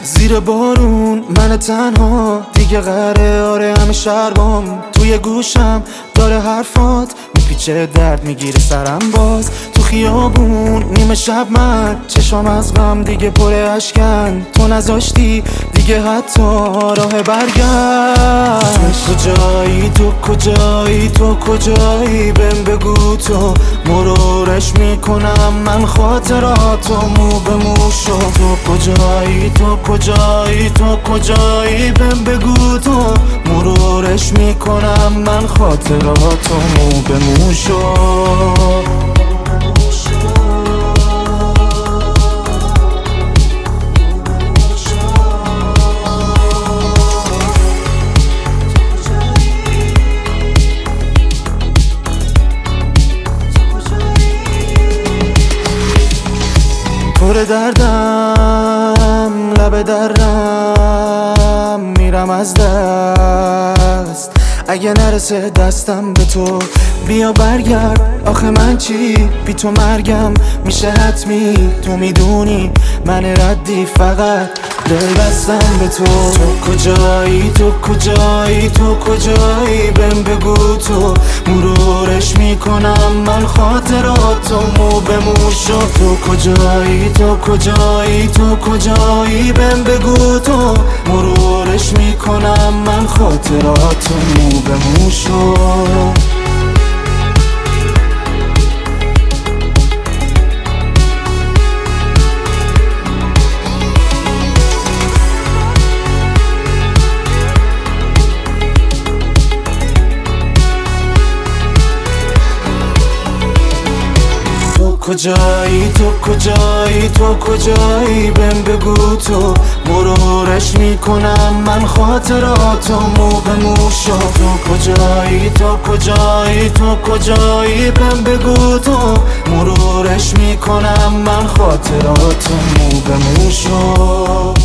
زیر بارون من تنها دیگه قراره همه شربام توی گوشم داره حرفات میپیچه درد میگیره سرم باز تو خیابون نیمه شب من چشام از غم دیگه پر اشکن تو نذاشتی دیگه حتی راه برگشت تو کجایی تو کجایی تو کجایی بهم بگو تو مرورش میکنم من خاطراتو مو به مو شو تو کجایی تو کجایی تو کجایی بهم بگو تو مرورش میکنم من خاطراتو مو به مو شو پر دردم لب درم میرم از دست اگه نرسه دستم به تو بیا برگرد آخه من چی بی تو مرگم میشه حتمی تو میدونی من ردی فقط دل بستم به تو تو کجایی تو کجایی تو کجایی بهم بگو تو مرورش میکنم من خاطراتو مو به مو شو تو کجایی تو کجایی تو کجایی بهم بگو تو مرورش میکنم من خاطراتو مو به مو شو کجایی تو کجایی تو کجایی بهم بگو تو مرورش میکنم من خاطراتو مو به مو شو تو کجایی تو کجایی تو کجایی بهم بگو تو مرورش میکنم من خاطراتو مو به مو شو